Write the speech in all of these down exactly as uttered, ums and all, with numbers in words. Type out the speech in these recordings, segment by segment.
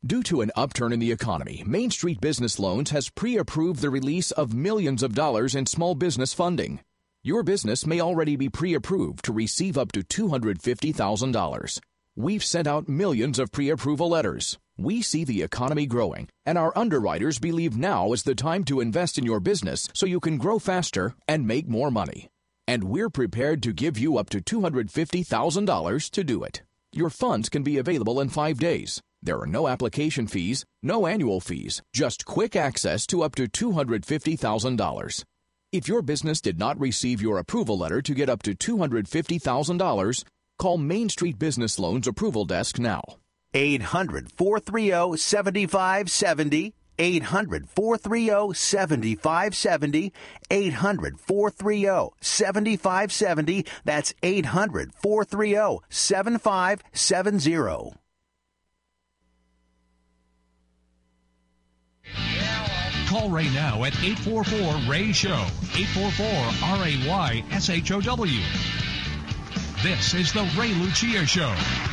Due to an upturn in the economy, Main Street Business Loans has pre-approved the release of millions of dollars in small business funding. Your business may already be pre-approved to receive up to two hundred fifty thousand dollars. We've sent out millions of pre-approval letters. We see the economy growing, and our underwriters believe now is the time to invest in your business so you can grow faster and make more money. And we're prepared to give you up to two hundred fifty thousand dollars to do it. Your funds can be available in five days. There are no application fees, no annual fees, just quick access to up to two hundred fifty thousand dollars. If your business did not receive your approval letter to get up to two hundred fifty thousand dollars, call Main Street Business Loans Approval Desk now. eight hundred, four three zero, seven five seven zero. eight hundred, four three zero, seven five seven zero. eight hundred, four three zero, seven five seven zero. That's eight hundred, four three zero, seven five seven zero. Call Ray now at eight four four, R A Y, SHOW. eight four four, R A Y, S H O W. This is the Ray Lucia Show.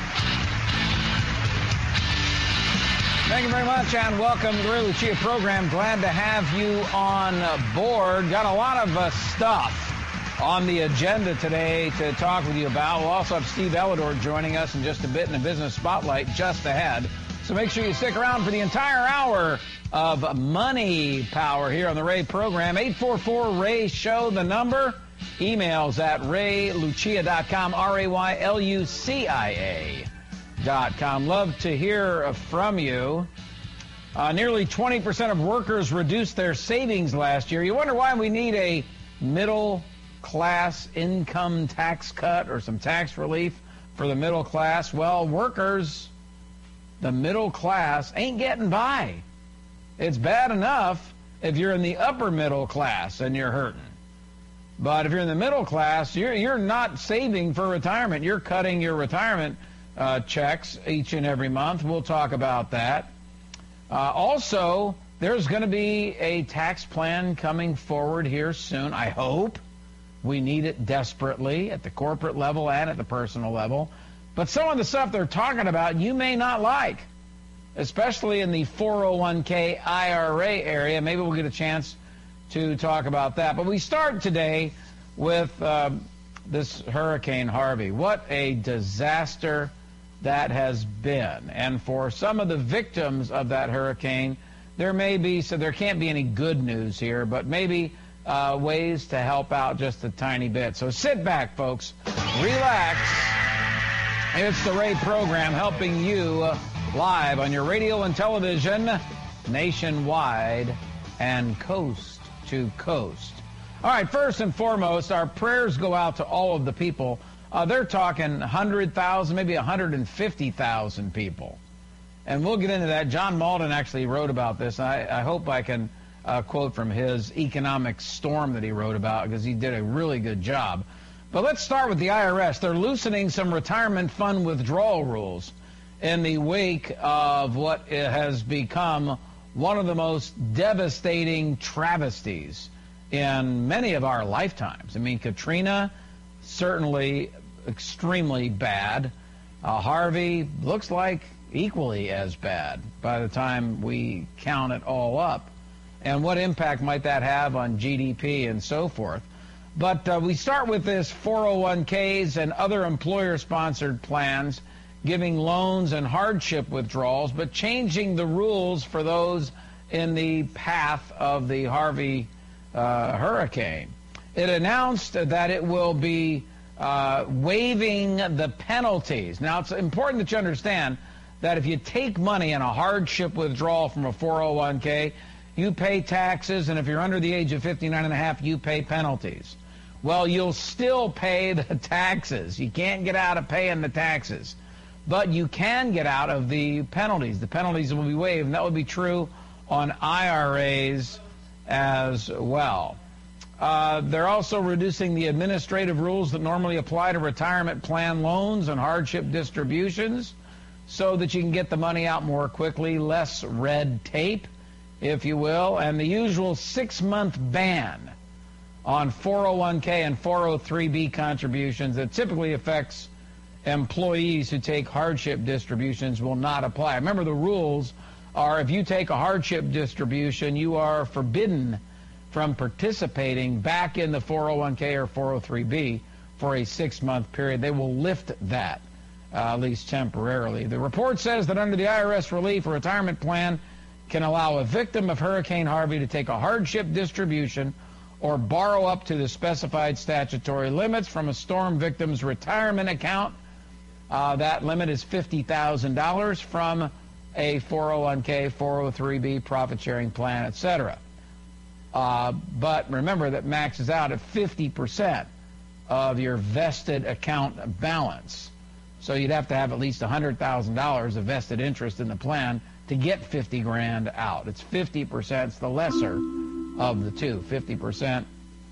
Thank you very much, and welcome to the Ray Lucia program. Glad to have you on board. Got a lot of uh, stuff on the agenda today to talk with you about. We'll also have Steve Ellador joining us in just a bit in the Business Spotlight just ahead. So make sure you stick around for the entire hour of Money Power here on the Ray program. eight four four, R A Y, SHOW, the number. Emails at ray lucia dot com, R A Y L U C I A dot com. Love to hear from you. Uh, nearly twenty percent of workers reduced their savings last year. You wonder why we need a middle-class income tax cut or some tax relief for the middle class. Well, workers, the middle class, ain't getting by. It's bad enough if you're in the upper middle class and you're hurting. But if you're in the middle class, you're, you're not saving for retirement. You're cutting your retirement uh, checks each and every month. We'll talk about that. Uh, also, there's going to be a tax plan coming forward here soon, I hope. We need it desperately at the corporate level and at the personal level. But some of the stuff they're talking about you may not like, especially in the four oh one k I R A area. Maybe we'll get a chance to talk about that. But we start today with uh, this Hurricane Harvey. What a disaster that has been. And for some of the victims of that hurricane, there may be, so there can't be any good news here, but maybe uh, ways to help out just a tiny bit. So sit back, folks. Relax. It's the Ray program helping you live on your radio and television nationwide and coast to coast. All right, first and foremost, our prayers go out to all of the people. Uh, they're talking one hundred thousand, maybe one hundred fifty thousand people. And we'll get into that. John Malden actually wrote about this. I, I hope I can uh, quote from his economic storm that he wrote about, because he did a really good job. But let's start with the I R S. They're loosening some retirement fund withdrawal rules in the wake of what has become one of the most devastating travesties in many of our lifetimes. I mean, Katrina, certainly extremely bad. Uh, Harvey looks like equally as bad by the time we count it all up. And what impact might that have on G D P and so forth? But uh, we start with this four oh one k's and other employer-sponsored plans giving loans and hardship withdrawals, but changing the rules for those in the path of the Harvey uh, hurricane. It announced that it will be uh, waiving the penalties. Now, it's important that you understand that if you take money in a hardship withdrawal from a four oh one k, you pay taxes, and if you're under the age of fifty-nine and a half, you pay penalties. Well, you'll still pay the taxes. You can't get out of paying the taxes. But you can get out of the penalties. The penalties will be waived, and that will be true on I R As as well. Uh, they're also reducing the administrative rules that normally apply to retirement plan loans and hardship distributions so that you can get the money out more quickly, less red tape, if you will, and the usual six-month ban on four oh one k and four oh three b contributions that typically affects employees who take hardship distributions will not apply. Remember, the rules are if you take a hardship distribution, you are forbidden from participating back in the four oh one k or four oh three b for a six-month period. They will lift that, uh, at least temporarily. The report says that under the I R S relief, a retirement plan can allow a victim of Hurricane Harvey to take a hardship distribution or borrow up to the specified statutory limits from a storm victim's retirement account. Uh, that limit is fifty thousand dollars from a four oh one k, four oh three b, profit-sharing plan, et cetera. Uh, but remember that maxes out at fifty percent of your vested account balance. So you'd have to have at least one hundred thousand dollars of vested interest in the plan to get fifty grand out. It's fifty percent. It's the lesser of the two, fifty percent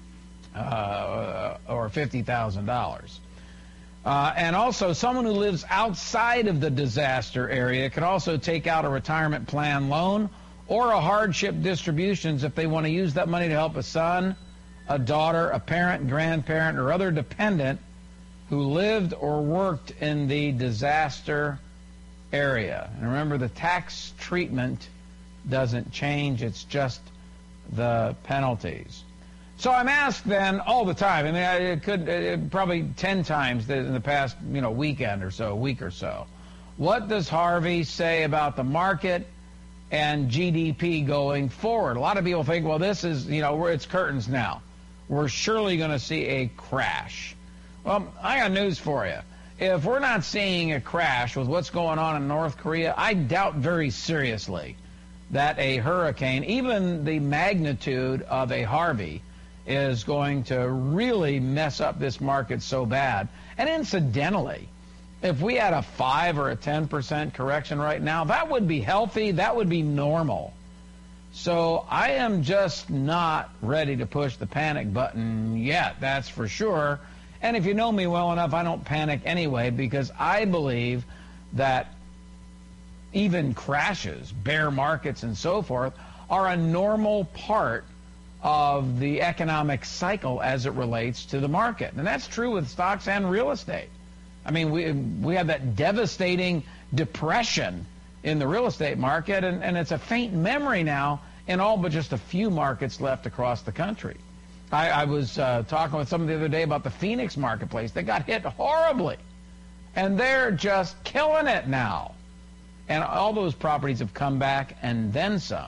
uh, or fifty thousand dollars. Uh, and also, someone who lives outside of the disaster area can also take out a retirement plan loan or a hardship distributions if they want to use that money to help a son, a daughter, a parent, grandparent, or other dependent who lived or worked in the disaster area. And remember, the tax treatment doesn't change. It's just the penalties. So I'm asked then all the time, I mean, I, it could it, probably ten times in the past, you know, weekend or so, week or so, what does Harvey say about the market and G D P going forward? A lot of people think, well, this is, you know, it's curtains now. We're surely going to see a crash. Well, I got news for you. If we're not seeing a crash with what's going on in North Korea, I doubt very seriously that a hurricane, even the magnitude of a Harvey, is going to really mess up this market so bad. And incidentally, if we had a five or a ten percent correction right now, that would be healthy, that would be normal. So I am just not ready to push the panic button yet, that's for sure. And if you know me well enough, I don't panic anyway, because I believe that even crashes, bear markets and so forth, are a normal part of the economic cycle as it relates to the market. And that's true with stocks and real estate. I mean, we we have that devastating depression in the real estate market, and, and it's a faint memory now in all but just a few markets left across the country. I, I was uh, talking with someone the other day about the Phoenix marketplace. They got hit horribly, and they're just killing it now. And all those properties have come back and then some.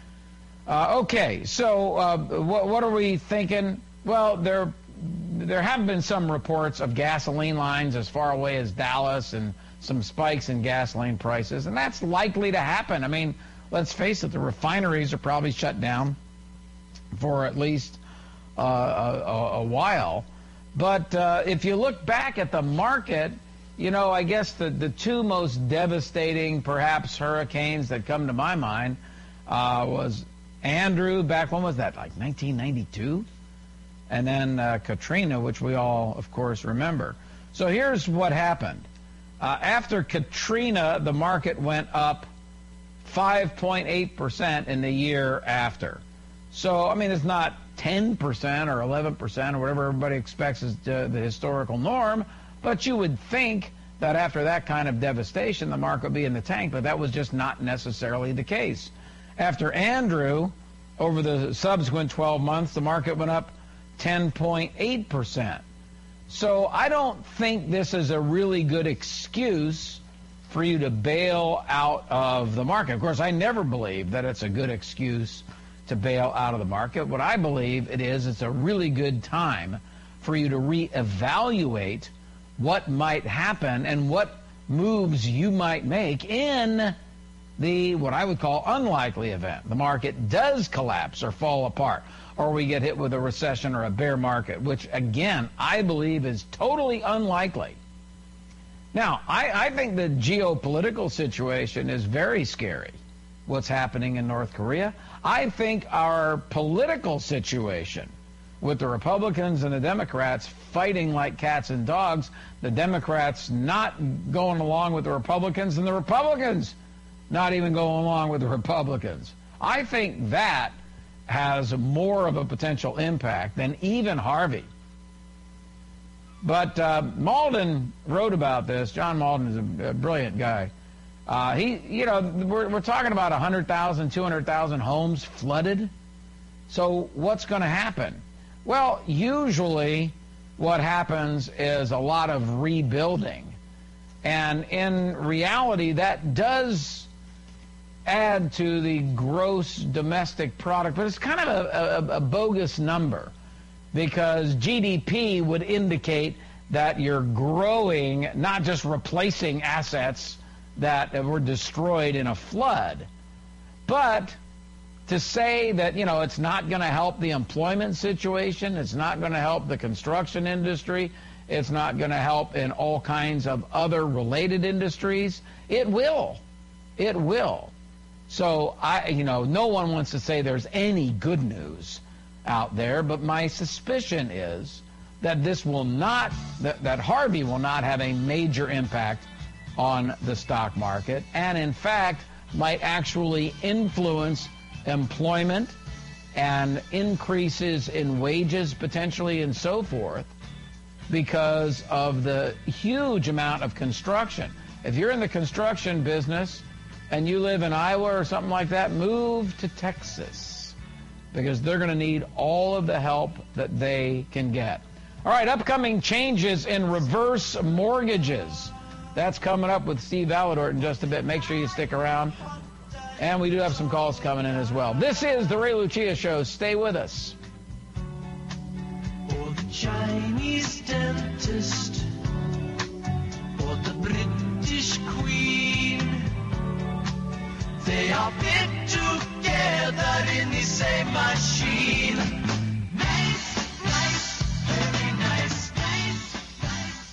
Uh, okay, so uh, what, what are we thinking? Well, there there have been some reports of gasoline lines as far away as Dallas and some spikes in gasoline prices, and that's likely to happen. I mean, let's face it, the refineries are probably shut down for at least uh, a, a while. But uh, if you look back at the market, you know, I guess the, the two most devastating, perhaps, hurricanes that come to my mind uh, was Andrew, back, when was that, like nineteen ninety-two? And then uh, Katrina, which we all, of course, remember. So here's what happened. Uh, after Katrina, the market went up five point eight percent in the year after. So, I mean, it's not ten percent or eleven percent or whatever everybody expects is the, the historical norm, but you would think that after that kind of devastation, the market would be in the tank, but that was just not necessarily the case. After Andrew, over the subsequent twelve months, the market went up ten point eight percent. So I don't think this is a really good excuse for you to bail out of the market. Of course, I never believe that it's a good excuse to bail out of the market. What I believe it is, it's a really good time for you to reevaluate what might happen and what moves you might make in the, what I would call, unlikely event. The market does collapse or fall apart, or we get hit with a recession or a bear market, which, again, I believe is totally unlikely. Now, I, I think the geopolitical situation is very scary, what's happening in North Korea. I think our political situation, with the Republicans and the Democrats fighting like cats and dogs, the Democrats not going along with the Republicans, and the Republicans not even going along with the Republicans. I think that has more of a potential impact than even Harvey. But uh, Malden wrote about this. John Malden is a, a brilliant guy. Uh, he, you know, we're, we're talking about one hundred thousand, two hundred thousand homes flooded. So what's going to happen? Well, usually what happens is a lot of rebuilding. And in reality, that does add to the gross domestic product, but it's kind of a, a, a bogus number, because G D P would indicate that you're growing, not just replacing assets that were destroyed in a flood. But to say that, you know, it's not going to help the employment situation, it's not going to help the construction industry, it's not going to help in all kinds of other related industries, it will. It will. So, I, you know, no one wants to say there's any good news out there, but my suspicion is that this will not, that, that Harvey will not have a major impact on the stock market, and in fact might actually influence employment and increases in wages potentially and so forth, because of the huge amount of construction. If you're in the construction business and you live in Iowa or something like that, move to Texas, because they're going to need all of the help that they can get. All right, upcoming changes in reverse mortgages. That's coming up with Steve Valadort in just a bit. Make sure you stick around. And we do have some calls coming in as well. This is the Ray Lucia Show. Stay with us. Or the Chinese dentist, or the British Queen, they are fit together in the same machine. Nice, nice, very nice, nice, nice.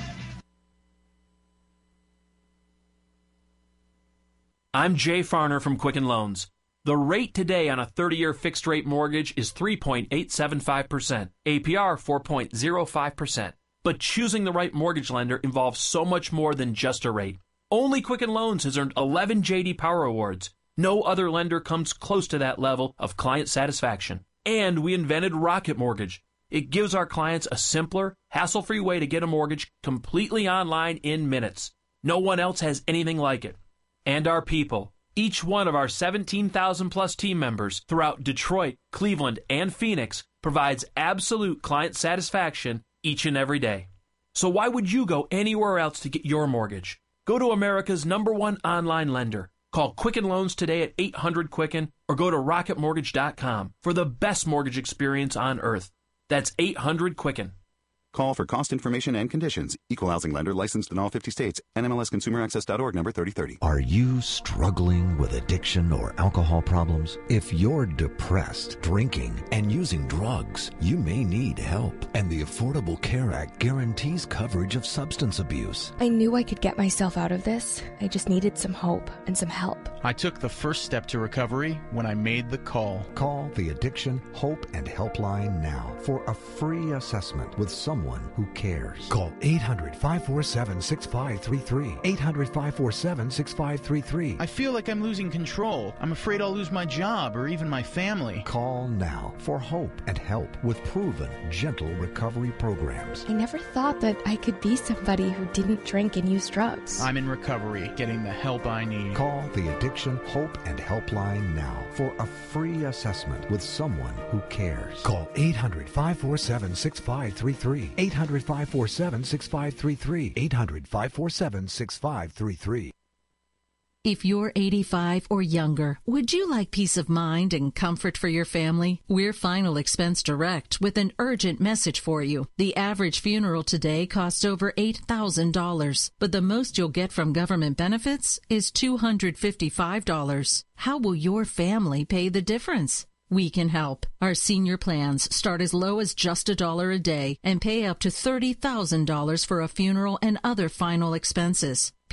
I'm Jay Farner from Quicken Loans. The rate today on a thirty-year fixed-rate mortgage is three point eight seven five percent, A P R four point zero five percent. But choosing the right mortgage lender involves so much more than just a rate. Only Quicken Loans has earned eleven J D Power Awards. No other lender comes close to that level of client satisfaction. And we invented Rocket Mortgage. It gives our clients a simpler, hassle-free way to get a mortgage completely online in minutes. No one else has anything like it. And our people. Each one of our seventeen thousand plus team members throughout Detroit, Cleveland, and Phoenix provides absolute client satisfaction each and every day. So why would you go anywhere else to get your mortgage? Go to America's number one online lender. Call Quicken Loans today at eight hundred Quicken or go to rocket mortgage dot com for the best mortgage experience on earth. That's eight hundred Quicken. Call for cost information and conditions. Equal housing lender licensed in all fifty states. N M L S consumer access dot org number thirty thirty. Are you struggling with addiction or alcohol problems? If you're depressed, drinking, and using drugs, you may need help. And the Affordable Care Act guarantees coverage of substance abuse. I knew I could get myself out of this. I just needed some hope and some help. I took the first step to recovery when I made the call. Call the Addiction, Hope, and Helpline now for a free assessment with someone who cares. Call eight hundred, five four seven, six five three three. eight hundred, five four seven, six five three three. I feel like I'm losing control. I'm afraid I'll lose my job or even my family. Call now for hope and help with proven, gentle recovery programs. I never thought that I could be somebody who didn't drink and use drugs. I'm in recovery, getting the help I need. Call the Addiction, Hope, and Helpline now for a free assessment with someone who cares. Call eight hundred, five four seven, six five three three. eight hundred, five four seven, six five three three. eight hundred, five four seven, six five three three. If you're eighty-five or younger, would you like peace of mind and comfort for your family? We're Final Expense Direct with an urgent message for you. The average funeral today costs over eight thousand dollars, but the most you'll get from government benefits is two hundred fifty-five dollars. How will your family pay the difference? We can help. Our senior plans start as low as just a dollar a day and pay up to thirty thousand dollars for a funeral and other final expenses.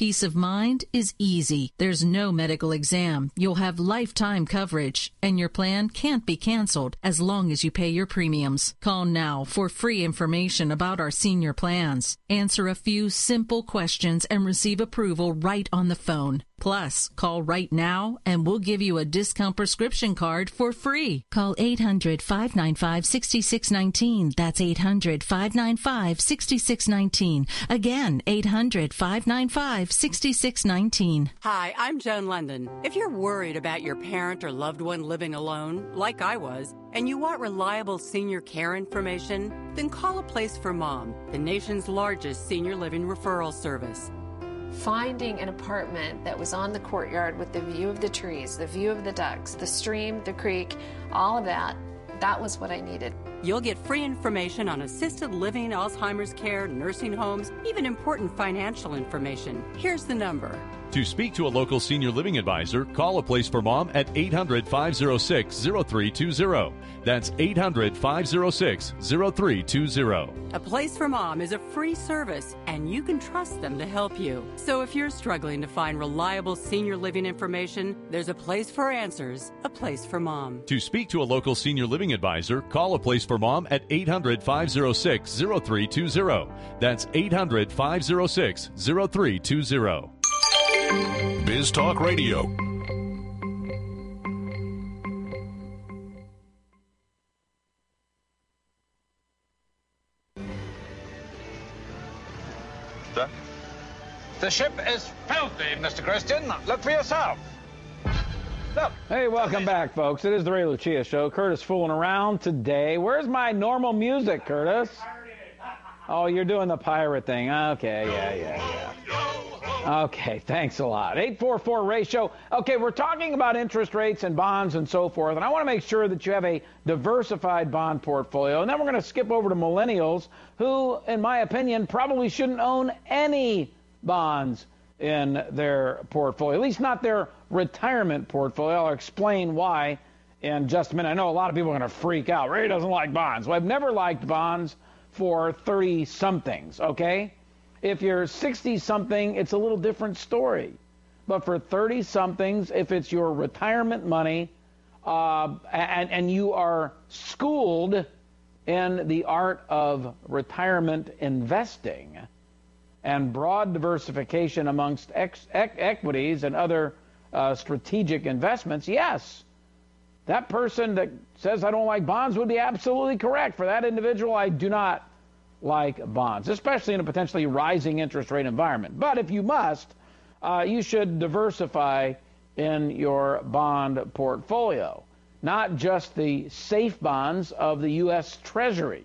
Peace of mind is easy. There's no medical exam. You'll have lifetime coverage, and your plan can't be canceled as long as you pay your premiums. Call now for free information about our senior plans. Answer a few simple questions and receive approval right on the phone. Plus, call right now and we'll give you a discount prescription card for free. Call eight hundred, five nine five, six six one nine. That's eight hundred, five nine five, six six one nine. Again, eight hundred, five nine five, six six one nine. Hi, I'm Joan London. If you're worried about your parent or loved one living alone, like I was, and you want reliable senior care information, then call A Place for Mom, the nation's largest senior living referral service. Finding an apartment that was on the courtyard with the view of the trees, the view of the ducks, the stream, the creek, all of that, that was what I needed. You'll get free information on assisted living, Alzheimer's care, nursing homes, even important financial information. Here's the number. To speak to a local senior living advisor, call A Place for Mom at eight hundred, five oh six, oh three two oh. That's eight hundred, five oh six, oh three two oh. A Place for Mom is a free service, and you can trust them to help you. So if you're struggling to find reliable senior living information, there's a place for answers, A Place for Mom. To speak to a local senior living advisor, call A Place for Mom at eight hundred, five oh six, oh three two oh. That's eight hundred, five oh six, oh three two oh. Biz Talk Radio. Sir? The ship is filthy, Mister Christian. Look for yourself. Look. Hey, welcome back, folks. It is the Ray Lucia Show. Curtis fooling around today. Where's my normal music, Curtis? Oh, you're doing the pirate thing. Okay, yeah, yeah, yeah. Okay, thanks a lot. eight four four Ray Show. Okay, we're talking about interest rates and bonds and so forth, and I want to make sure that you have a diversified bond portfolio. And then we're going to skip over to millennials who, in my opinion, probably shouldn't own any bonds in their portfolio, at least not their retirement portfolio. I'll explain why in just a minute. I know a lot of people are going to freak out. Ray doesn't like bonds. Well, I've never liked bonds for thirty-somethings, okay? If you're sixty-something, it's a little different story. But for thirty-somethings, if it's your retirement money uh, and, and you are schooled in the art of retirement investing and broad diversification amongst ex- ex- equities and other uh, strategic investments, yes, that person that says I don't like bonds would be absolutely correct. For that individual, I do not like bonds, especially in a potentially rising interest rate environment. But if you must, uh, you should diversify in your bond portfolio, not just the safe bonds of the U S Treasury.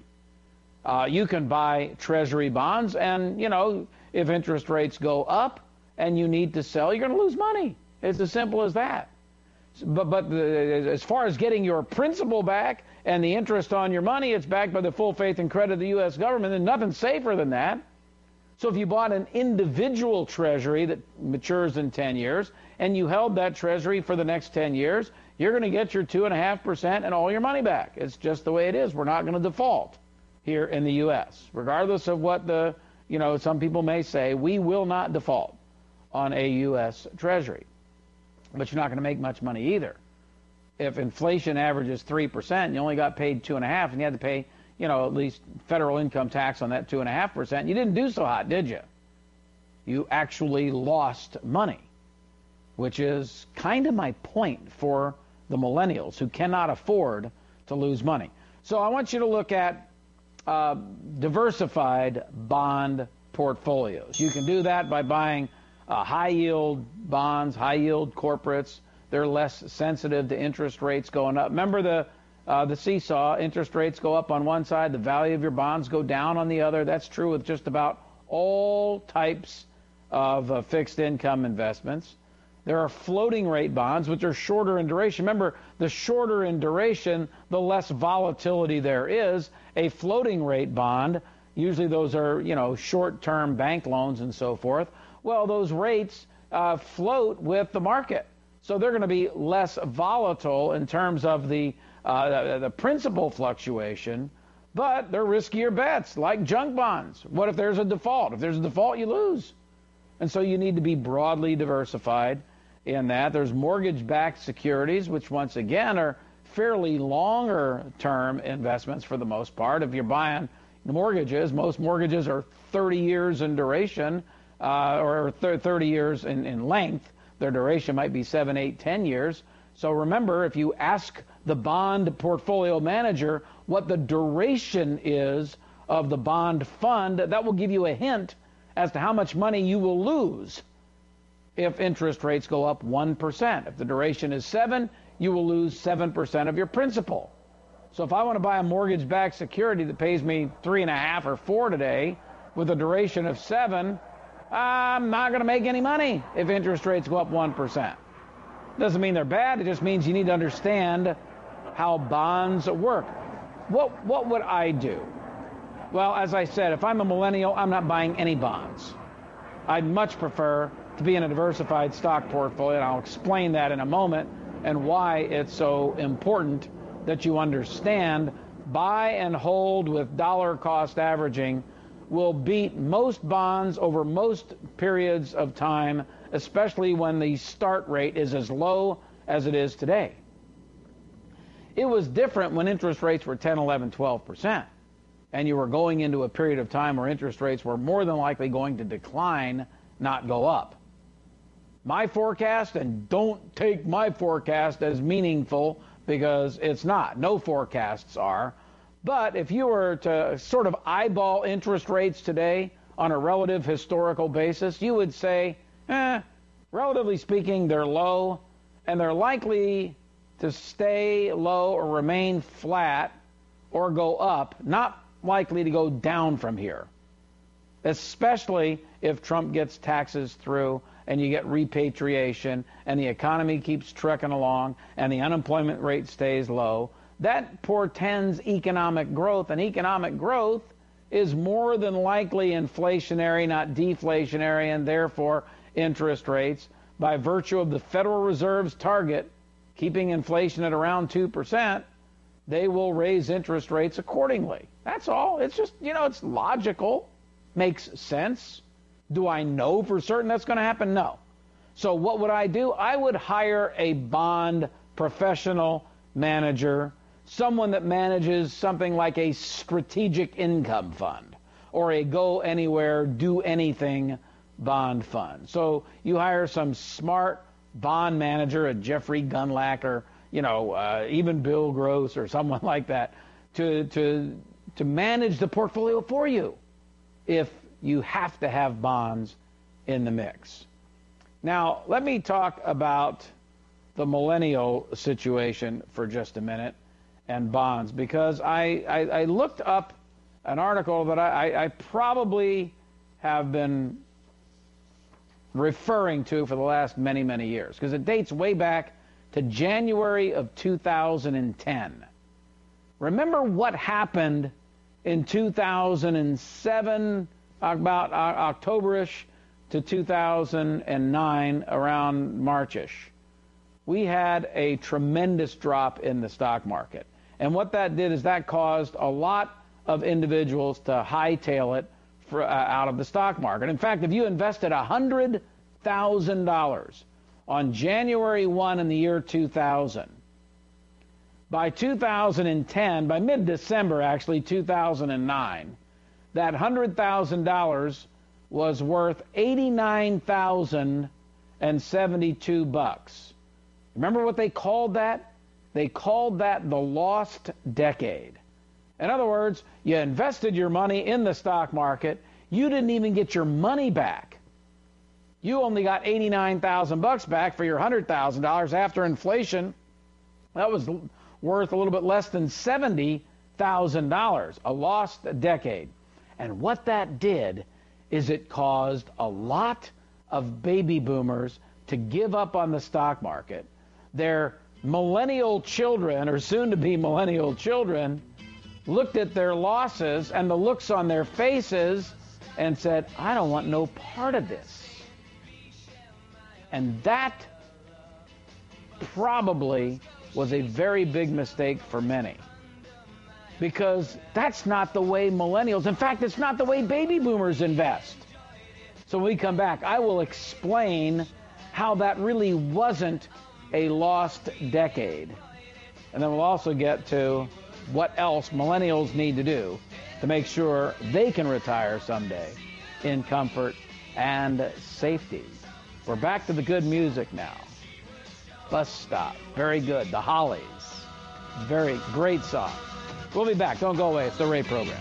Uh, you can buy Treasury bonds, and, you know, if interest rates go up and you need to sell, you're going to lose money. It's as simple as that. But, but the, as far as getting your principal back and the interest on your money, it's backed by the full faith and credit of the U S government, and nothing safer than that. So if you bought an individual treasury that matures in ten years and you held that treasury for the next ten years, you're going to get your two point five percent and all your money back. It's just the way it is. We're not going to default here in the U S Regardless of what the, you know, some people may say, we will not default on a U S treasury. But you're not going to make much money either. If inflation averages three percent, you only got paid two point five, and you had to pay, you know, at least federal income tax on that two point five percent. You didn't do so hot, did you? You actually lost money, which is kind of my point for the millennials who cannot afford to lose money. So I want you to look at uh, diversified bond portfolios. You can do that by buying uh, high-yield bonds, high-yield corporates. They're less sensitive to interest rates going up. Remember the uh, the seesaw, interest rates go up on one side, the value of your bonds go down on the other. That's true with just about all types of uh, fixed income investments. There are floating rate bonds, which are shorter in duration. Remember, the shorter in duration, the less volatility there is. A floating rate bond, usually those are, you know, short-term bank loans and so forth. Well, those rates uh, float with the market. So they're going to be less volatile in terms of the, uh, the, the principal fluctuation, but they're riskier bets, like junk bonds. What if there's a default? If there's a default, you lose. And so you need to be broadly diversified in that. There's mortgage-backed securities, which once again are fairly longer-term investments for the most part. If you're buying mortgages, most mortgages are thirty years in duration, uh, or thirty years in, in length. Their duration might be seven, eight, ten years. So remember, if you ask the bond portfolio manager what the duration is of the bond fund, that will give you a hint as to how much money you will lose if interest rates go up one percent. If the duration is seven, you will lose seven percent of your principal. So if I want to buy a mortgage-backed security that pays me three and a half or four today with a duration of seven, I'm not going to make any money if interest rates go up one percent. Doesn't mean they're bad. It just means you need to understand how bonds work. What, what would I do? Well, as I said, if I'm a millennial, I'm not buying any bonds. I'd much prefer to be in a diversified stock portfolio, and I'll explain that in a moment and why it's so important that you understand buy and hold with dollar cost averaging will beat most bonds over most periods of time, especially when the start rate is as low as it is today. It was different when interest rates were ten, eleven, twelve percent, and you were going into a period of time where interest rates were more than likely going to decline, not go up. My forecast, and don't take my forecast as meaningful because it's not. No forecasts are. But if you were to sort of eyeball interest rates today on a relative historical basis, you would say, eh, relatively speaking, they're low, and they're likely to stay low or remain flat or go up, not likely to go down from here, especially if Trump gets taxes through and you get repatriation and the economy keeps trucking along and the unemployment rate stays low. That portends economic growth, and economic growth is more than likely inflationary, not deflationary, and therefore interest rates, by virtue of the Federal Reserve's target, keeping inflation at around two percent, they will raise interest rates accordingly. That's all. It's just, you know, it's logical, makes sense. Do I know for certain that's going to happen? No. So what would I do? I would hire a bond professional manager, someone that manages something like a strategic income fund or a go anywhere, do anything bond fund. So you hire some smart bond manager, a Jeffrey Gundlach, or, you know, uh, even Bill Gross or someone like that, to, to, to manage the portfolio for you if you have to have bonds in the mix. Now, let me talk about the millennial situation for just a minute and bonds, because I, I, I looked up an article that I, I probably have been referring to for the last many, many years, because it dates way back to January of two thousand ten. Remember what happened in two thousand seven, about October-ish to two thousand nine, around March-ish. We had a tremendous drop in the stock market. And what that did is that caused a lot of individuals to hightail it for, uh, out of the stock market. In fact, if you invested one hundred thousand dollars on January first in the year two thousand, by two thousand ten, by mid-December actually, two thousand nine, that one hundred thousand dollars was worth eighty-nine thousand seventy-two bucks. Remember what they called that? They called that the lost decade. In other words, you invested your money in the stock market, you didn't even get your money back. You only got eighty-nine thousand bucks back for your one hundred thousand dollars after inflation. That was worth a little bit less than seventy thousand dollars, a lost decade. And what that did is it caused a lot of baby boomers to give up on the stock market. Their millennial children, or soon-to-be millennial children, looked at their losses and the looks on their faces and said, I don't want no part of this. And that probably was a very big mistake for many, because that's not the way millennials, in fact, it's not the way baby boomers invest. So when we come back, I will explain how that really wasn't a lost decade. And then we'll also get to what else millennials need to do to make sure they can retire someday in comfort and safety. We're back to the good music now. Bus Stop, very good. The Hollies, very great song. We'll be back. Don't go away. It's the Ray Program.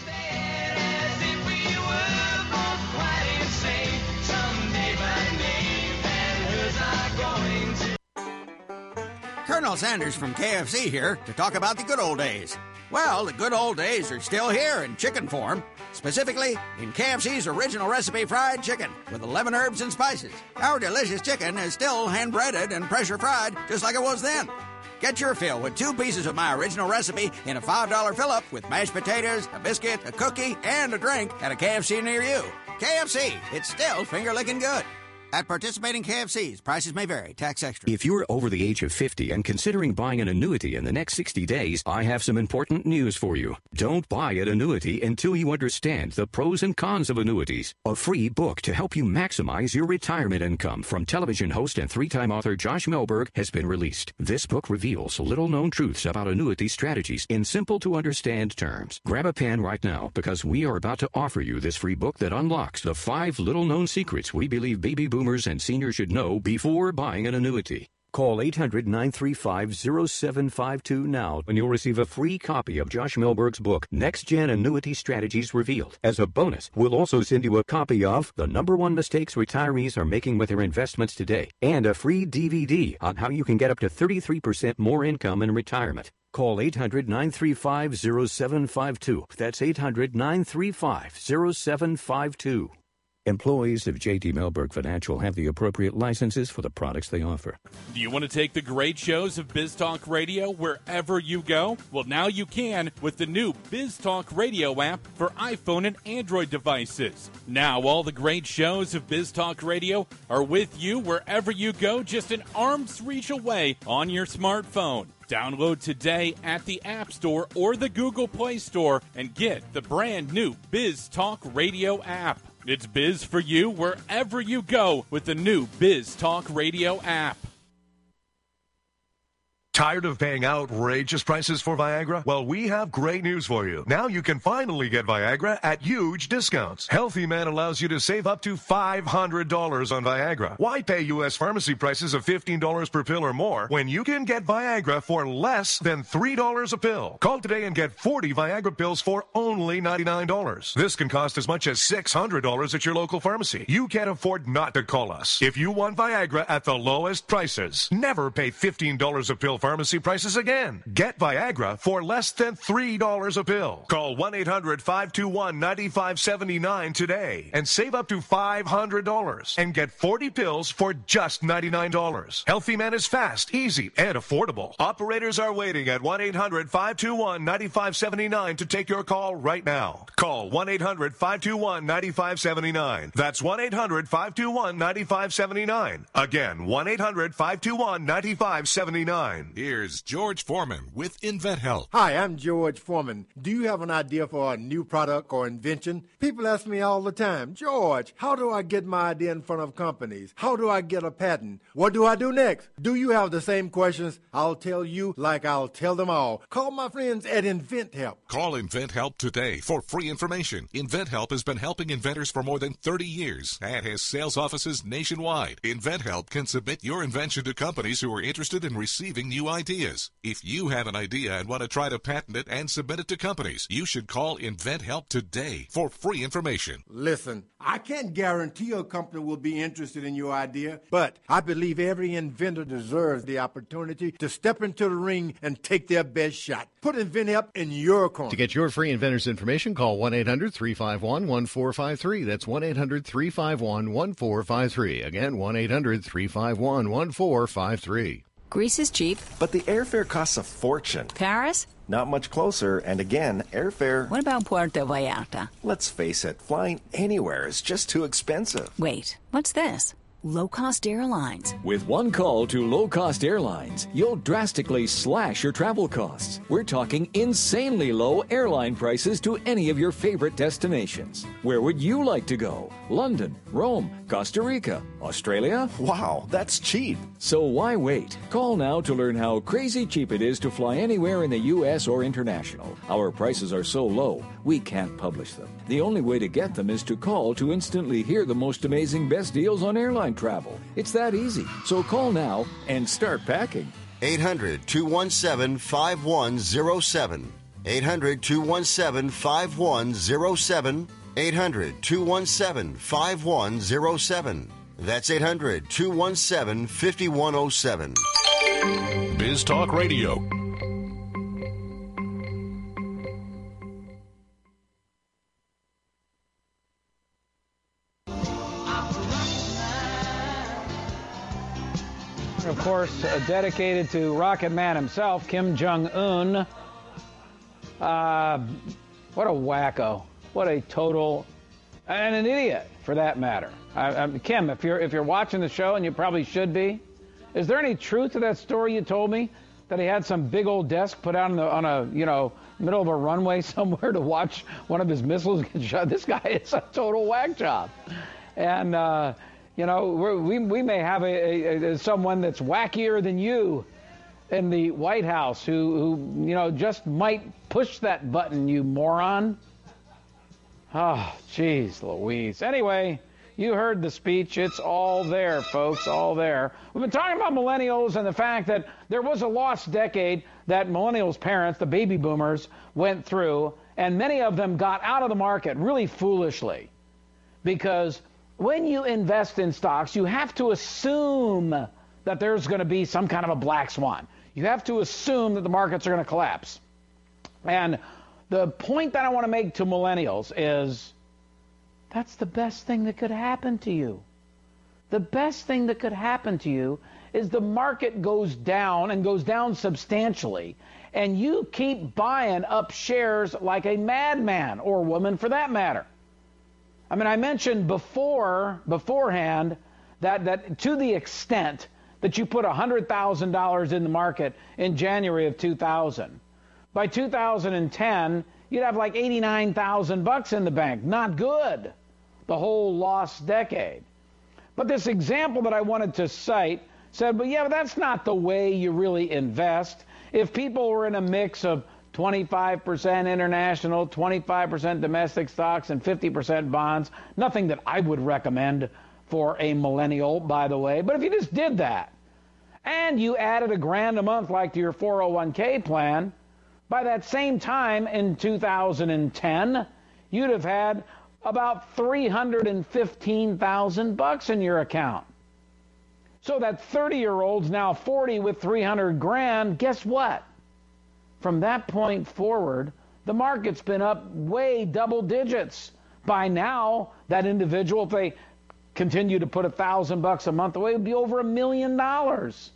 Colonel Sanders from K F C here to talk about the good old days. Well, the good old days are still here in chicken form, specifically in K F C's original recipe fried chicken with eleven herbs and spices. Our delicious chicken is still hand-breaded and pressure-fried just like it was then. Get your fill with two pieces of my original recipe in a five dollar fill-up with mashed potatoes, a biscuit, a cookie, and a drink at a K F C near you. K F C, it's still finger-licking good. At participating K F Cs, prices may vary. Tax extra. If you're over the age of fifty and considering buying an annuity in the next sixty days, I have some important news for you. Don't buy an annuity until you understand the pros and cons of annuities. A free book to help you maximize your retirement income from television host and three-time author Josh Melberg has been released. This book reveals little-known truths about annuity strategies in simple-to-understand terms. Grab a pen right now because we are about to offer you this free book that unlocks the five little-known secrets we believe baby boomers and seniors should know before buying an annuity. Call eight hundred, nine three five, zero seven five two now and you'll receive a free copy of Josh Melberg's book, Next Gen Annuity Strategies Revealed. As a bonus, we'll also send you a copy of The Number One Mistakes Retirees Are Making with Their Investments Today and a free D V D on how you can get up to thirty-three percent more income in retirement. Call eight hundred, nine three five, zero seven five two. That's eight hundred, nine three five, zero seven five two. Employees of J T Melberg Financial have the appropriate licenses for the products they offer. Do you want to take the great shows of Biz Talk Radio wherever you go? Well, now you can with the new Biz Talk Radio app for iPhone and Android devices. Now all the great shows of Biz Talk Radio are with you wherever you go, just an arm's reach away on your smartphone. Download today at the App Store or the Google Play Store and get the brand new Biz Talk Radio app. It's Biz for you wherever you go with the new Biz Talk Radio app. Tired of paying outrageous prices for Viagra? Well, we have great news for you. Now you can finally get Viagra at huge discounts. Healthy Man allows you to save up to five hundred dollars on Viagra. Why pay U S pharmacy prices of fifteen dollars per pill or more when you can get Viagra for less than three dollars a pill? Call today and get forty Viagra pills for only ninety-nine dollars. This can cost as much as six hundred dollars at your local pharmacy. You can't afford not to call us. If you want Viagra at the lowest prices, never pay fifteen dollars a pill pharmacy prices again. Get Viagra for less than three dollars a pill. Call one eight hundred, five two one, nine five seven nine today and save up to five hundred dollars and get forty pills for just ninety-nine dollars. Healthy Man is fast, easy, and affordable. Operators are waiting at one eight hundred, five two one, nine five seven nine to take your call right now. Call one eight hundred, five two one, nine five seven nine. That's one eight hundred, five two one, nine five seven nine. Again, one eight hundred, five two one, nine five seven nine. Here's George Foreman with InventHelp. Hi, I'm George Foreman. Do you have an idea for a new product or invention? People ask me all the time, George, how do I get my idea in front of companies? How do I get a patent? What do I do next? Do you have the same questions? I'll tell you like I'll tell them all. Call my friends at InventHelp. Call InventHelp today for free information. InventHelp has been helping inventors for more than thirty years and has sales offices nationwide. InventHelp can submit your invention to companies who are interested in receiving new ideas. If you have an idea and want to try to patent it and submit it to companies, you should call InventHelp today for free information. Listen, I can't guarantee a company will be interested in your idea, but I believe every inventor deserves the opportunity to step into the ring and take their best shot. Put InventHelp in your corner. To get your free inventor's information, call one eight hundred, three five one, one four five three. That's one eight hundred, three five one, one four five three. Again, one eight hundred, three five one, one four five three. Greece is cheap. But the airfare costs a fortune. Paris? Not much closer, and again, airfare... What about Puerto Vallarta? Let's face it, flying anywhere is just too expensive. Wait, what's this? Low Cost Airlines. With one call to Low Cost Airlines, you'll drastically slash your travel costs. We're talking insanely low airline prices to any of your favorite destinations. Where would you like to go? London, Rome, Costa Rica, Australia? Wow, that's cheap. So why wait? Call now to learn how crazy cheap it is to fly anywhere in the U S or international. Our prices are so low, we can't publish them. The only way to get them is to call to instantly hear the most amazing best deals on airline travel. It's that easy. So call now and start packing. eight hundred, two one seven, five one zero seven. eight hundred, two one seven, five one zero seven. eight hundred, two one seven, five one zero seven. That's eight hundred, two one seven, five one zero seven. Biz Talk Radio. Of course, uh, dedicated to Rocket Man himself, Kim Jong-un. Uh, what a wacko. What a total, and an idiot, for that matter. I, I, Kim, if you're if you're watching the show, and you probably should be, is there any truth to that story you told me that he had some big old desk put out on, the, on a you know middle of a runway somewhere to watch one of his missiles get shot? This guy is a total whack job, and uh, you know we're, we we may have a, a, a someone that's wackier than you in the White House who who you know just might push that button, you moron. Oh, jeez, Louise. Anyway, you heard the speech. It's all there, folks, all there. We've been talking about millennials and the fact that there was a lost decade that millennials' parents, the baby boomers, went through, and many of them got out of the market really foolishly. Because when you invest in stocks, you have to assume that there's going to be some kind of a black swan. You have to assume that the markets are going to collapse. And the point that I want to make to millennials is that's the best thing that could happen to you. The best thing that could happen to you is the market goes down and goes down substantially, and you keep buying up shares like a madman, or woman for that matter. I mean, I mentioned before, beforehand that, that to the extent that you put one hundred thousand dollars in the market in January of two thousand, by two thousand ten, you'd have like eighty-nine thousand bucks in the bank. Not good. The whole lost decade. But this example that I wanted to cite said, well, yeah, but that's not the way you really invest. If people were in a mix of twenty-five percent international, twenty-five percent domestic stocks, and fifty percent bonds, nothing that I would recommend for a millennial, by the way. But if you just did that, and you added a grand a month like to your four oh one k plan, by that same time in two thousand ten, you'd have had about three hundred fifteen thousand bucks in your account. So that thirty-year-old's now forty with three hundred grand. Guess what? From that point forward, the market's been up way double digits. By now, that individual, if they continue to put a thousand bucks a month away, would be over a million dollars.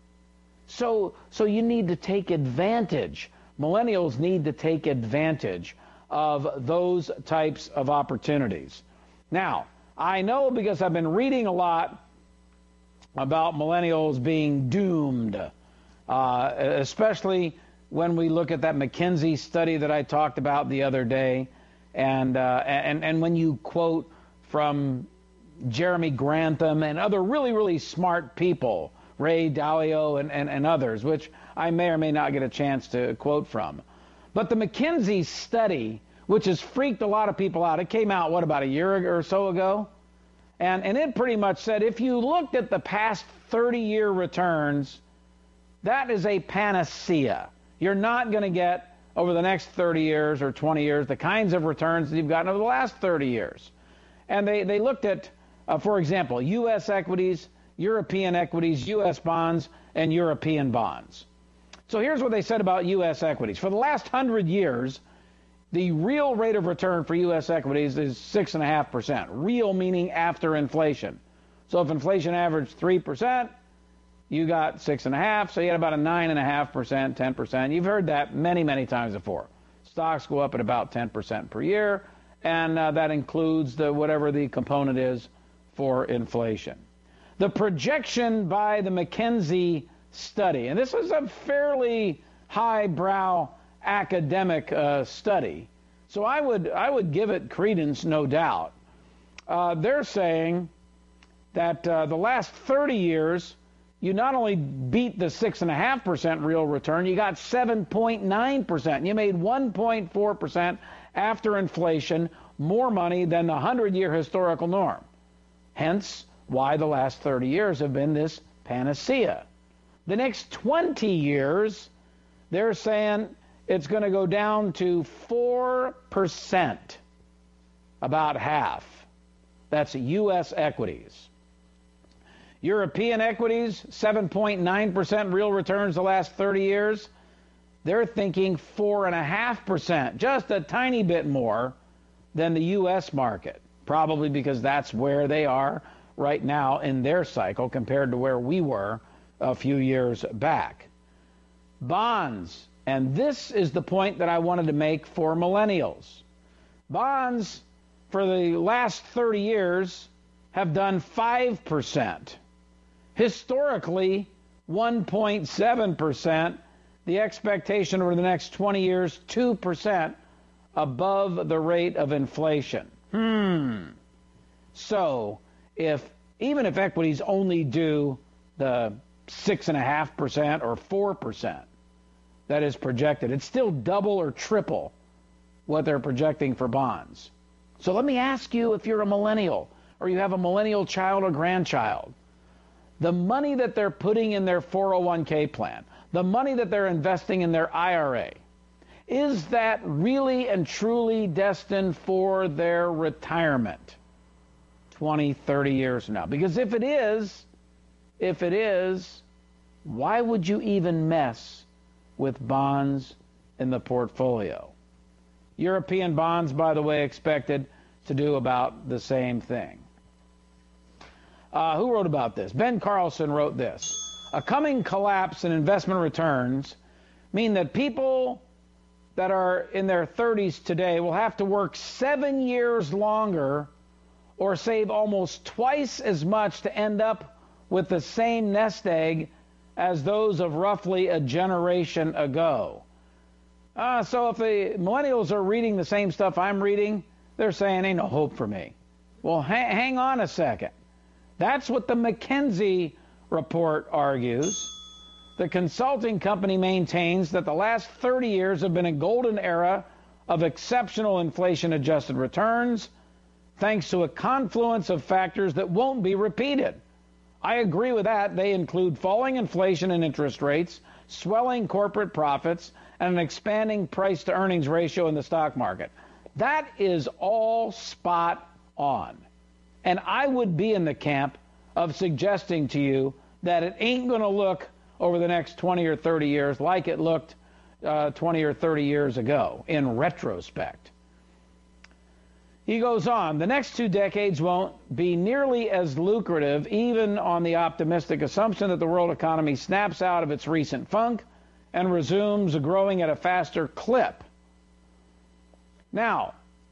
So, so you need to take advantage. Millennials need to take advantage of those types of opportunities. Now, I know because I've been reading a lot about millennials being doomed, uh, especially when we look at that McKinsey study that I talked about the other day, and uh, and and when you quote from Jeremy Grantham and other really, really smart people, Ray Dalio and, and, and others, which I may or may not get a chance to quote from. But the McKinsey study, which has freaked a lot of people out, it came out, what, about a year or so ago? And, and it pretty much said if you looked at the past thirty-year returns, that is a panacea. You're not going to get, over the next thirty years or twenty years, the kinds of returns that you've gotten over the last thirty years. And they, they looked at, uh, for example, U S equities, European equities, U S bonds, and European bonds. So here's what they said about U S equities. For the last hundred years, the real rate of return for U S equities is six point five percent. Real meaning after inflation. So if inflation averaged three percent, you got six point five, so you had about a nine point five percent, ten percent. You've heard that many, many times before. Stocks go up at about ten percent per year, and uh, that includes the whatever the component is for inflation. The projection by the McKinsey study, and this is a fairly highbrow academic uh, study, so I would I would give it credence, no doubt. Uh, they're saying that uh, the last thirty years, you not only beat the six point five percent real return, you got seven point nine percent. You made one point four percent after inflation, more money than the hundred-year historical norm. Hence, why the last thirty years have been this panacea. The next twenty years, they're saying it's going to go down to four percent, about half. That's U S equities. European equities, seven point nine percent real returns the last thirty years. They're thinking four point five percent, just a tiny bit more than the U S market, probably because that's where they are right now in their cycle compared to where we were a few years back. Bonds, and this is the point that I wanted to make for millennials. Bonds for the last thirty years have done five percent. Historically, one point seven percent. The expectation over the next twenty years, two percent above the rate of inflation. Hmm. So, if even if equities only do the six point five percent or four percent that is projected, it's still double or triple what they're projecting for bonds. So let me ask you, if you're a millennial or you have a millennial child or grandchild, the money that they're putting in their four oh one k plan, the money that they're investing in their I R A, is that really and truly destined for their retirement twenty, thirty years from now? Because if it is, if it is, why would you even mess with bonds in the portfolio? European bonds, by the way, expected to do about the same thing. Uh, who wrote about this? Ben Carlson wrote this. A coming collapse in investment returns mean that people that are in their thirties today will have to work seven years longer or save almost twice as much to end up with the same nest egg as those of roughly a generation ago. Uh, so if the millennials are reading the same stuff I'm reading, they're saying ain't no hope for me. Well, ha- hang on a second. That's what the McKinsey report argues. The consulting company maintains that the last thirty years have been a golden era of exceptional inflation-adjusted returns, thanks to a confluence of factors that won't be repeated. I agree with that. They include falling inflation and interest rates, swelling corporate profits, and an expanding price-to-earnings ratio in the stock market. That is all spot on. And I would be in the camp of suggesting to you that it ain't going to look over the next twenty or thirty years like it looked uh, twenty or thirty years ago in retrospect. He goes on, the next two decades won't be nearly as lucrative, even on the optimistic assumption that the world economy snaps out of its recent funk and resumes growing at a faster clip. Now,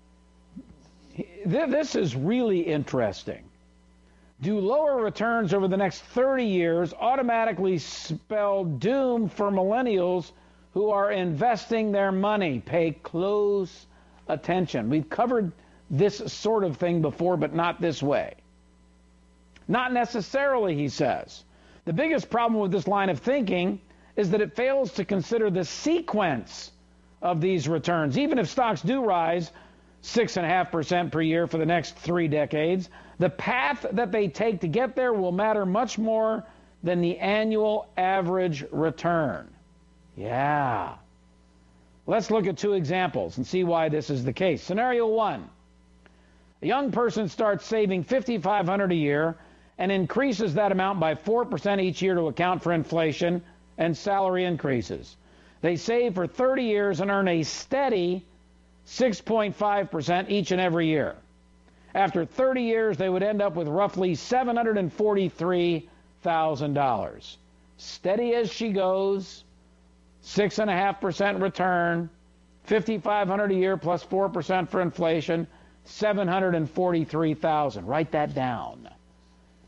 this is really interesting. Do lower returns over the next thirty years automatically spell doom for millennials who are investing their money? Pay close attention. We've covered this sort of thing before, but not this way. Not necessarily, he says. The biggest problem with this line of thinking is that it fails to consider the sequence of these returns. Even if stocks do rise six point five percent per year for the next three decades, the path that they take to get there will matter much more than the annual average return. Yeah. Let's look at two examples and see why this is the case. Scenario one. A young person starts saving five thousand five hundred dollars a year and increases that amount by four percent each year to account for inflation and salary increases. They save for thirty years and earn a steady six point five percent each and every year. After thirty years, they would end up with roughly seven hundred forty-three thousand dollars. Steady as she goes, six point five percent return, five thousand five hundred dollars a year plus four percent for inflation, seven hundred forty-three thousand dollars. Write that down.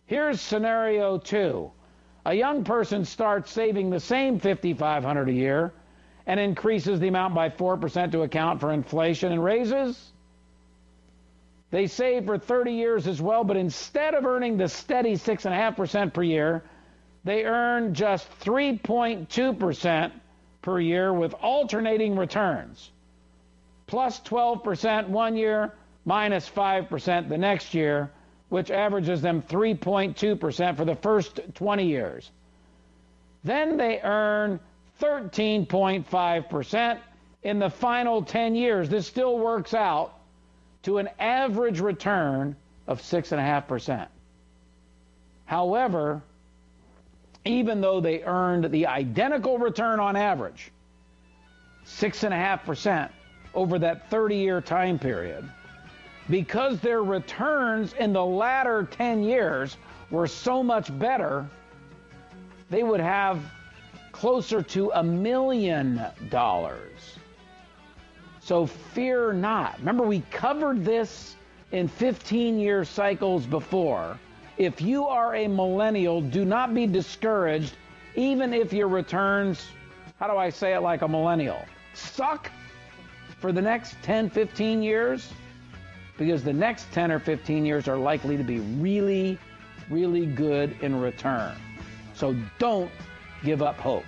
Here's scenario two. A young person starts saving the same five thousand five hundred dollars a year and increases the amount by four percent to account for inflation and raises. They save for thirty years as well, but instead of earning the steady six point five percent per year, they earn just three point two percent per year with alternating returns, plus twelve percent one year, minus five percent the next year, which averages them three point two percent for the first twenty years. Then they earn thirteen point five percent in the final ten years. This still works out to an average return of six point five percent. However, even though they earned the identical return on average, six point five percent over that thirty-year time period, because their returns in the latter ten years were so much better, they would have closer to a million dollars. So fear not. Remember, we covered this in fifteen-year cycles before. If you are a millennial, do not be discouraged, even if your returns, how do I say it like a millennial, suck for the next ten, fifteen years, because the next ten or fifteen years are likely to be really, really good in return. So don't give up hope.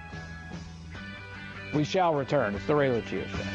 We shall return. It's the Ray Lucia Show.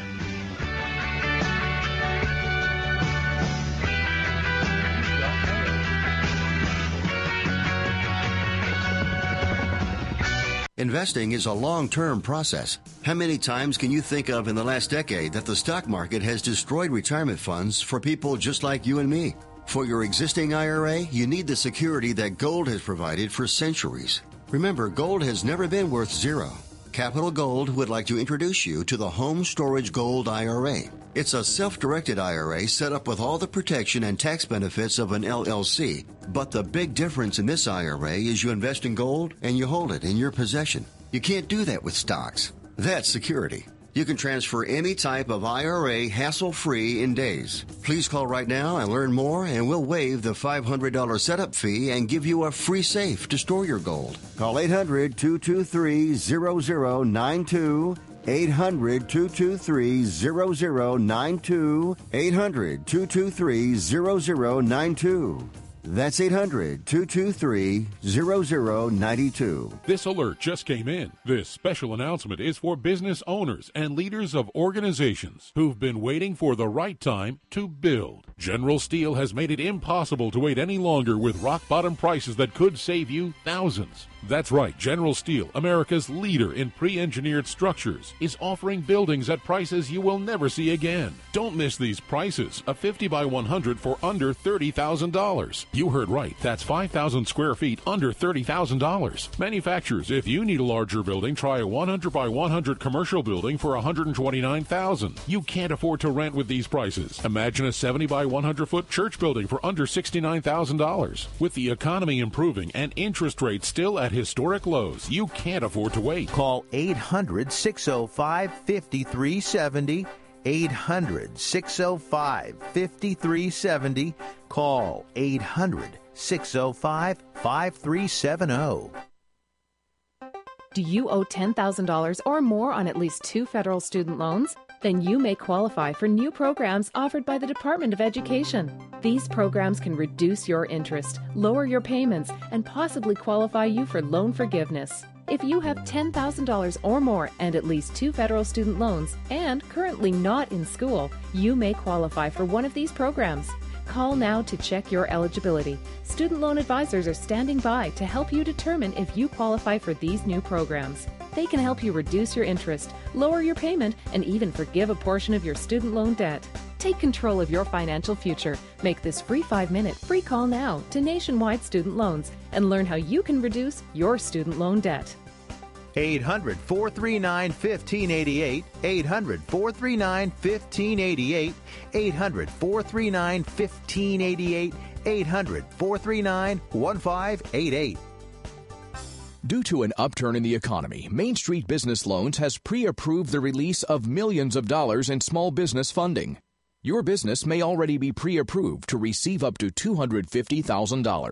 Investing is a long-term process. How many times can you think of in the last decade that the stock market has destroyed retirement funds for people just like you and me? For your existing I R A, you need the security that gold has provided for centuries. Remember, gold has never been worth zero. Capital Gold would like to introduce you to the Home Storage Gold I R A. It's a self-directed I R A set up with all the protection and tax benefits of an L L C. But the big difference in this I R A is you invest in gold and you hold it in your possession. You can't do that with stocks. That's security. You can transfer any type of I R A hassle-free in days. Please call right now and learn more, and we'll waive the five hundred dollars setup fee and give you a free safe to store your gold. Call eight hundred, two two three, zero zero nine two. eight hundred, two two three, zero zero nine two. eight hundred, two two three, zero zero nine two. That's eight hundred, two two three, zero zero nine two. This alert just came in. This special announcement is for business owners and leaders of organizations who've been waiting for the right time to build. General Steel has made it impossible to wait any longer with rock-bottom prices that could save you thousands. That's right, General Steel, America's leader in pre-engineered structures, is offering buildings at prices you will never see again. Don't miss these prices. A fifty by one hundred for under thirty thousand dollars. You heard right. That's five thousand square feet under thirty thousand dollars. Manufacturers, if you need a larger building, try a one hundred by one hundred commercial building for one hundred twenty-nine thousand dollars. You can't afford to rent with these prices. Imagine a seventy by one hundred foot church building for under sixty-nine thousand dollars. With the economy improving and interest rates still at historic lows, you can't afford to wait. Call eight hundred, six oh five, five three seven oh. eight hundred, six oh five, five three seven oh. Call eight hundred, six oh five, five three seven oh. Do you owe ten thousand dollars or more on at least two federal student loans? Then you may qualify for new programs offered by the Department of Education. These programs can reduce your interest, lower your payments, and possibly qualify you for loan forgiveness. If you have ten thousand dollars or more and at least two federal student loans and currently not in school, you may qualify for one of these programs. Call now to check your eligibility. Student loan advisors are standing by to help you determine if you qualify for these new programs. They can help you reduce your interest, lower your payment, and even forgive a portion of your student loan debt. Take control of your financial future. Make this free five-minute free call now to Nationwide Student Loans and learn how you can reduce your student loan debt. eight hundred, four three nine, one five eight eight. eight hundred, four three nine, one five eight eight. eight hundred, four three nine, one five eight eight. eight hundred, four three nine, one five eight eight. Due to an upturn in the economy, Main Street Business Loans has pre-approved the release of millions of dollars in small business funding. Your business may already be pre-approved to receive up to two hundred fifty thousand dollars.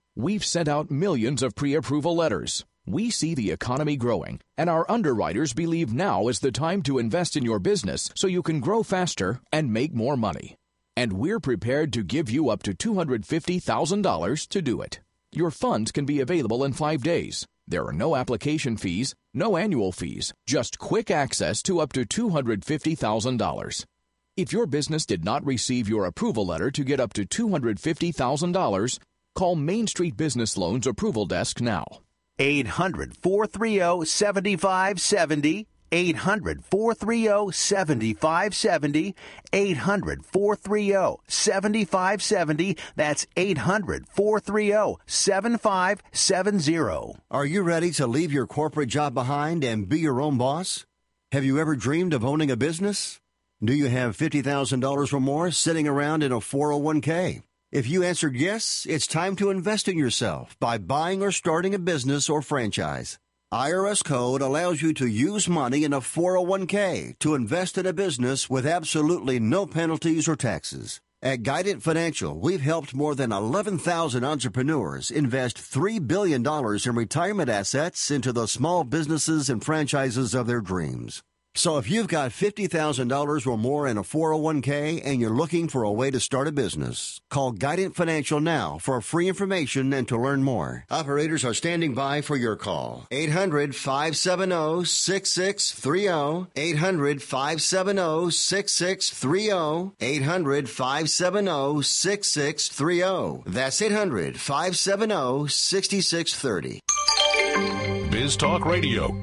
We've sent out millions of pre-approval letters. We see the economy growing, and our underwriters believe now is the time to invest in your business so you can grow faster and make more money. And we're prepared to give you up to two hundred fifty thousand dollars to do it. Your funds can be available in five days. There are no application fees, no annual fees, just quick access to up to two hundred fifty thousand dollars. If your business did not receive your approval letter to get up to two hundred fifty thousand dollars, call Main Street Business Loans Approval Desk now. eight hundred, four three zero, seven five seven zero. eight hundred, four three zero, seven five seven zero. eight hundred, four three zero, seven five seven zero. That's eight hundred, four three zero, seven five seven zero. Are you ready to leave your corporate job behind and be your own boss? Have you ever dreamed of owning a business? Do you have fifty thousand dollars or more sitting around in a four oh one k? If you answered yes, it's time to invest in yourself by buying or starting a business or franchise. I R S code allows you to use money in a four oh one k to invest in a business with absolutely no penalties or taxes. At Guidant Financial, we've helped more than eleven thousand entrepreneurs invest three billion dollars in retirement assets into the small businesses and franchises of their dreams. So if you've got fifty thousand dollars or more in a four oh one k and you're looking for a way to start a business, call Guidant Financial now for free information and to learn more. Operators are standing by for your call. eight hundred, five seven zero, six six three zero. eight hundred, five seven zero, six six three zero. eight hundred, five seven zero, six six three zero. That's eight hundred, five seven zero, six six three zero. Biz Talk Radio.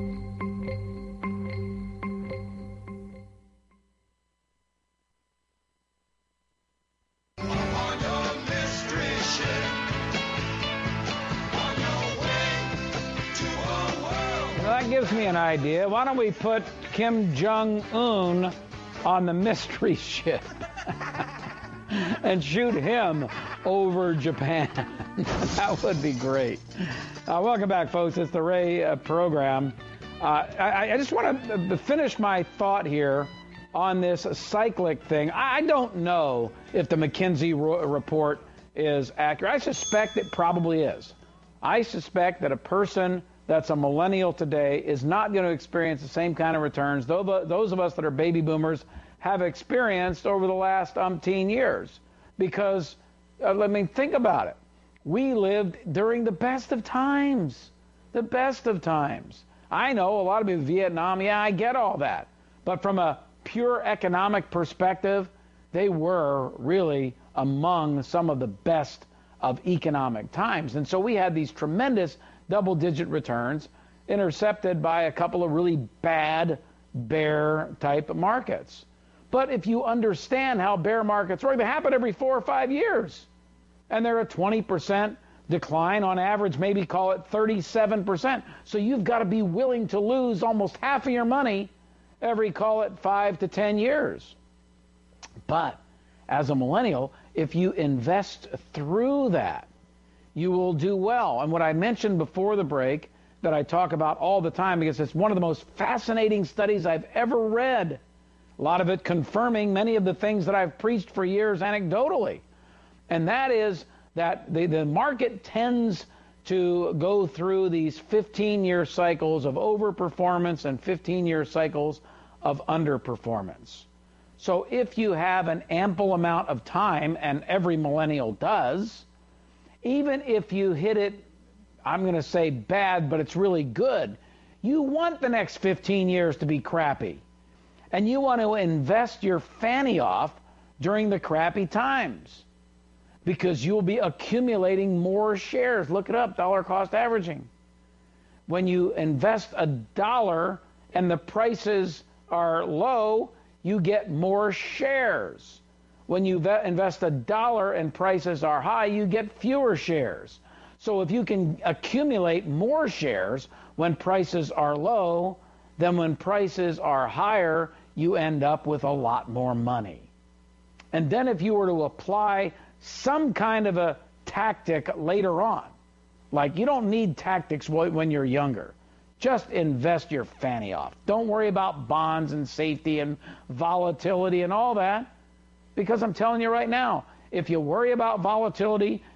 That gives me an idea. Why don't we put Kim Jong-un on the mystery ship and shoot him over Japan? That would be great. Uh, welcome back, folks. It's the Ray uh, program. Uh, I, I just want to finish my thought here on this cyclic thing. I don't know if the McKinsey ro- report is accurate. I suspect it probably is. I suspect that a person that's a millennial today is not going to experience the same kind of returns though the, those of us that are baby boomers have experienced over the last umpteen years. Because, uh, I mean, think about it. We lived during the best of times. The best of times. I know a lot of people, Vietnam, yeah, I get all that. But from a pure economic perspective, they were really among some of the best of economic times. And so we had these tremendous double-digit returns intercepted by a couple of really bad bear-type markets. But if you understand how bear markets work, they happen every four or five years. And they're a twenty percent decline on average, maybe call it thirty-seven percent. So you've got to be willing to lose almost half of your money every, call it, five to ten years. But as a millennial, if you invest through that, you will do well. And what I mentioned before the break that I talk about all the time because it's one of the most fascinating studies I've ever read. A lot of it confirming many of the things that I've preached for years anecdotally. And that is that the, the market tends to go through these fifteen-year cycles of overperformance and fifteen-year cycles of underperformance. So if you have an ample amount of time, and every millennial does, even if you hit it, I'm going to say bad, but it's really good, you want the next fifteen years to be crappy. And you want to invest your fanny off during the crappy times because you'll be accumulating more shares. Look it up, dollar cost averaging. When you invest a dollar and the prices are low, you get more shares. When you invest a dollar and prices are high, you get fewer shares. So if you can accumulate more shares when prices are low, then when prices are higher, you end up with a lot more money. And then if you were to apply some kind of a tactic later on, like you don't need tactics when you're younger. Just invest your fanny off. Don't worry about bonds and safety and volatility and all that. Because I'm telling you right now, if you worry about volatility,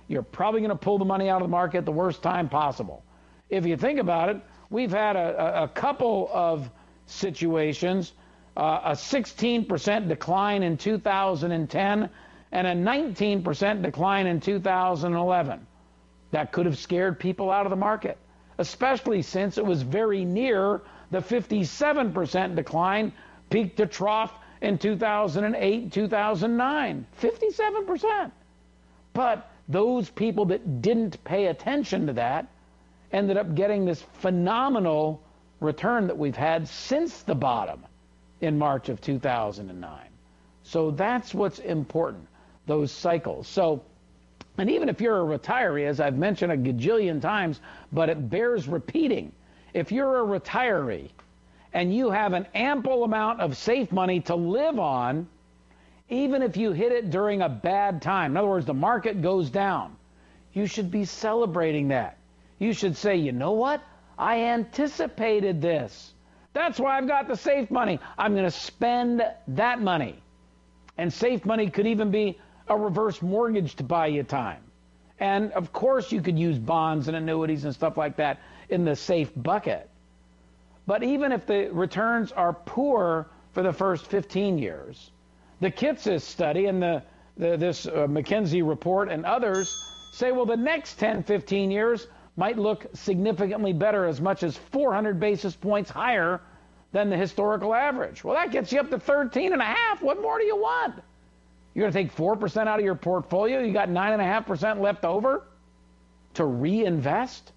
you're probably going to pull the money out of the market at the worst time possible. If you think about it, we've had a, a couple of situations, uh, a sixteen percent decline in two thousand ten and a nineteen percent decline in two thousand eleven. That could have scared people out of the market, especially since it was very near the fifty-seven percent decline peak to trough in two thousand eight, two thousand nine. fifty-seven percent. But those people that didn't pay attention to that ended up getting this phenomenal return that we've had since the bottom in March of two thousand nine. So that's what's important, those cycles. So, and even if you're a retiree, as I've mentioned a gajillion times, but it bears repeating, if you're a retiree and you have an ample amount of safe money to live on, even if you hit it during a bad time, in other words, the market goes down, you should be celebrating that. You should say, you know what? I anticipated this. That's why I've got the safe money. I'm going to spend that money. And safe money could even be a reverse mortgage to buy you time. And, of course, you could use bonds and annuities and stuff like that in the safe bucket. But even if the returns are poor for the first fifteen years, the Kitces study and the, the this uh, McKinsey report and others say, well, the next ten, fifteen years might look significantly better, as much as four hundred basis points higher than the historical average. Well, that gets you up to thirteen and a half. What more do you want? You're going to take four percent out of your portfolio. You got nine point five percent left over to reinvest.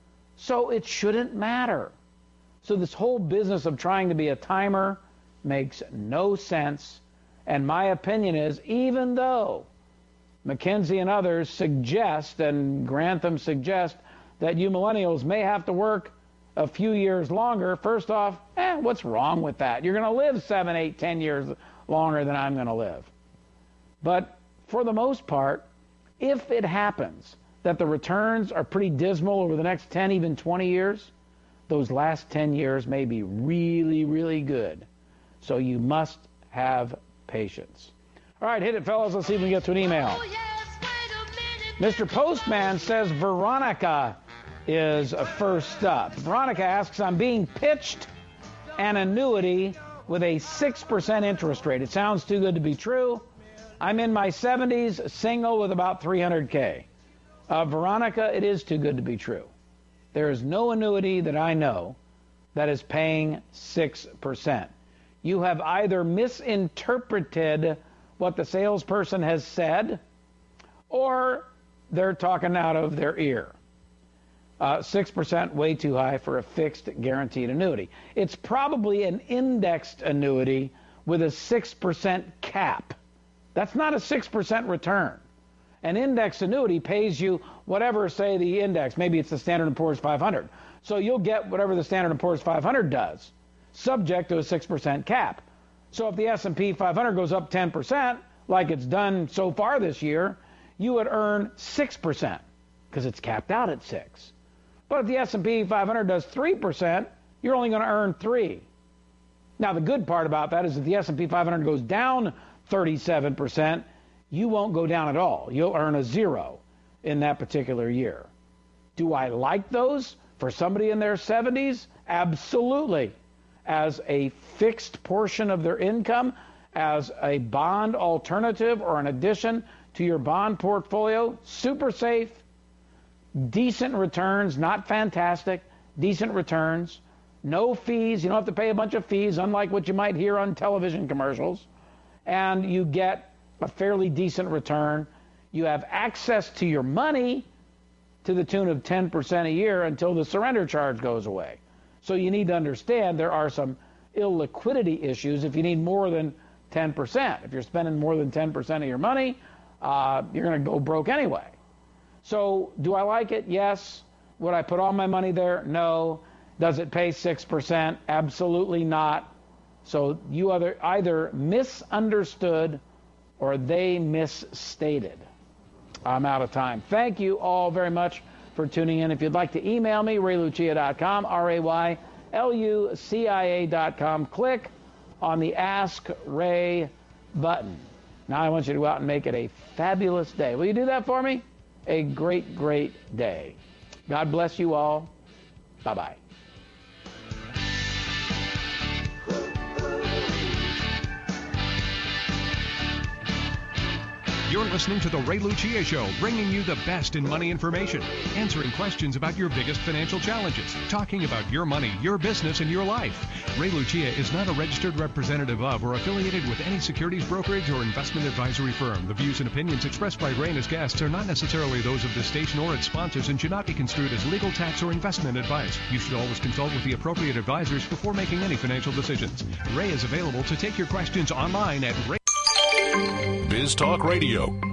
So it shouldn't matter. So this whole business of trying to be a timer makes no sense. And my opinion is, even though McKinsey and others suggest, and Grantham suggest, that you millennials may have to work a few years longer, first off, eh, what's wrong with that? You're going to live seven, eight, ten years longer than I'm going to live. But for the most part, if it happens that the returns are pretty dismal over the next ten, even twenty years, those last ten years may be really, really good. So you must have patience. All right, hit it, fellas. Let's see if we can get to an email. Mister Postman says Veronica is first up. Veronica asks, I'm being pitched an annuity with a six percent interest rate. It sounds too good to be true. I'm in my seventies, single with about three hundred K. Uh, Veronica, it is too good to be true. There is no annuity that I know that is paying six percent. You have either misinterpreted what the salesperson has said, or they're talking out of their ear. Uh, six percent, way too high for a fixed guaranteed annuity. It's probably an indexed annuity with a six percent cap. That's not a six percent return. An indexed annuity pays you whatever, say, the index. Maybe it's the Standard and Poor's five hundred. So you'll get whatever the Standard and Poor's five hundred does, subject to a six percent cap. So if the S and P five hundred goes up ten percent, like it's done so far this year, you would earn six percent because it's capped out at six. But if the S and P five hundred does three percent, you're only going to earn three. Now, the good part about that is if the S and P five hundred goes down thirty-seven percent, you won't go down at all. You'll earn a zero in that particular year. Do I like those for somebody in their seventies? Absolutely. As a fixed portion of their income, as a bond alternative or an addition to your bond portfolio, super safe, decent returns, not fantastic, decent returns, no fees. You don't have to pay a bunch of fees, unlike what you might hear on television commercials. And you get a fairly decent return. You have access to your money to the tune of ten percent a year until the surrender charge goes away. So you need to understand there are some illiquidity issues if you need more than ten percent. If you're spending more than ten percent of your money, uh, you're going to go broke anyway. So do I like it? Yes. Would I put all my money there? No. Does it pay six percent? Absolutely not. So you either, either misunderstood or they misstated. I'm out of time. Thank you all very much for tuning in. If you'd like to email me, ray lucia dot com, R A Y L U C I A dot com. Click on the Ask Ray button. Now I want you to go out and make it a fabulous day. Will you do that for me? a great, great day. God bless you all. Bye-bye. You're listening to The Ray Lucia Show, bringing you the best in money information, answering questions about your biggest financial challenges, talking about your money, your business, and your life. Ray Lucia is not a registered representative of or affiliated with any securities brokerage or investment advisory firm. The views and opinions expressed by Ray and his guests are not necessarily those of this station or its sponsors and should not be construed as legal, tax, or investment advice. You should always consult with the appropriate advisors before making any financial decisions. Ray is available to take your questions online at Ray. Biz Talk Radio.